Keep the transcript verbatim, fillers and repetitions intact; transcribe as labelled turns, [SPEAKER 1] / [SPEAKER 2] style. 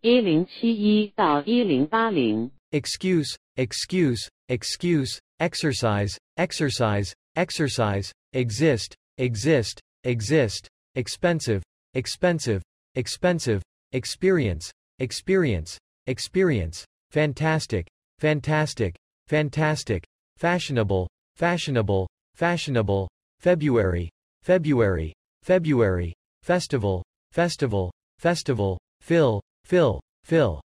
[SPEAKER 1] 一零七一到一零八零。
[SPEAKER 2] excuse, excuse, excuse, exercise, exercise, exercise, exist, exist, exist, expensive, expensive, expensive, experience, experience, experience, fantastic, fantastic, fantastic, fashionable, fashionable, fashionable, February, February, February, festival, festival, festival, fill, fill, fill.